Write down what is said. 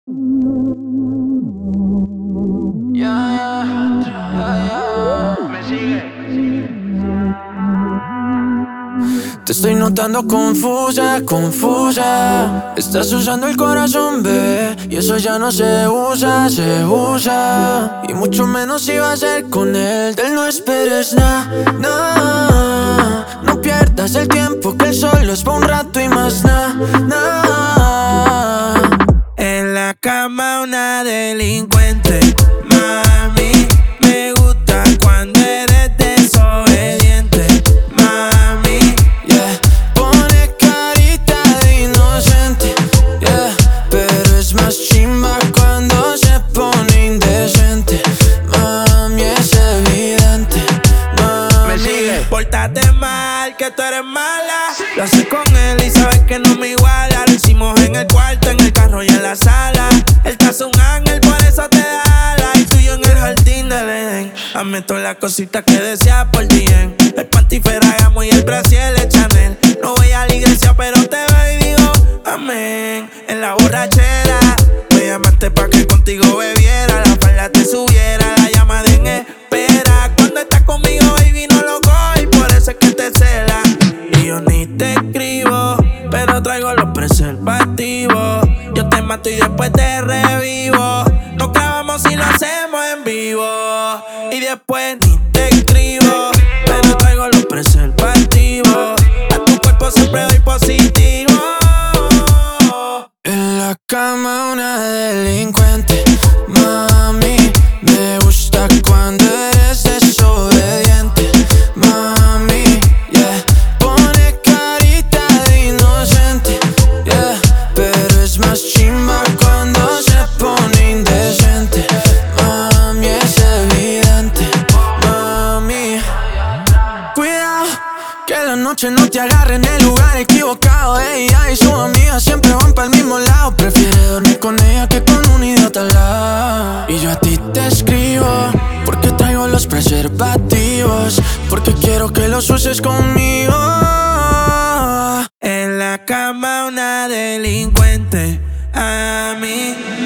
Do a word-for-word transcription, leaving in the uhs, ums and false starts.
Yeah, yeah, yeah. Me sigue. Te estoy notando confusa, confusa. Estás usando el corazón, bebé, y eso ya no se usa, se usa. Y mucho menos si va a ser con él. De él no esperes nada, nah. No pierdas el tiempo, que él solo es pa' un rato y más nada, nah. En la cama una delincuente, mami. Me gusta cuando eres desobediente, mami. Yeah, pone carita de inocente, yeah, pero es más chimba cuando se pone indecente. Mami, es evidente, mami. Me sigue. Pórtate mal, que tú eres mala. Lo haces con él y sabes que no me iguala. Lo hicimos en el cuarto, en el carro y en la sala. Él te hace un ángel, por eso te da alas. Y tú y yo en el jardín del Edén. Hazme todas las cositas que deseas por ti. En el panty Ferragamo y el brasier de Chanel. No voy a la iglesia, pero te veo y digo amén. En la borrachera me llamaste pa' que contigo bebiera. La falda te subiera, la llama en espera. Cuando estás conmigo, baby, no lo cojo y por eso es que te cela. Y yo ni te escribo, pero traigo los preservativos. Yo te mato y después te revivo. Nos clavamos y lo hacemos en vivo. Y después ni te escribo, pero traigo los preservativos. A tu cuerpo siempre doy positivo. En la cama una delincuente, mami. Me gusta cuando eres desobediente, mami, yeah. Pone carita de inocente, yeah, pero es más chimba cuando se pone indecente. Mami, es evidente, mami. Cuidado, que la noche no te agarre en el lugar equivocado. Ella y sus amigas siempre van para el mismo lado. Prefiere dormir con ella que con un idiota al lado. Y yo a ti te escribo porque traigo los preservativos, porque quiero que los uses conmigo. En la cama una delincuente, a mí